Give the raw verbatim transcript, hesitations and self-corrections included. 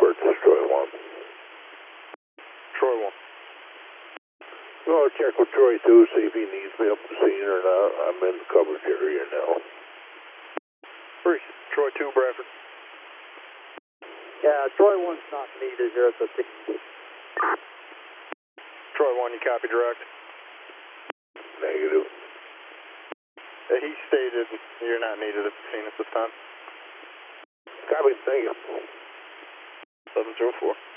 Bradford, this is Troy one. Troy one. No, I'll check with Troy two, see if he needs me up the scene or not. I'm in the coverage area now. Three. Troy two, Bradford. Yeah, Troy one's not needed here at the scene. Troy one, you copy direct? Negative. Uh, he stated you're not needed at the scene at this time. Copy, thank you. seven zero four.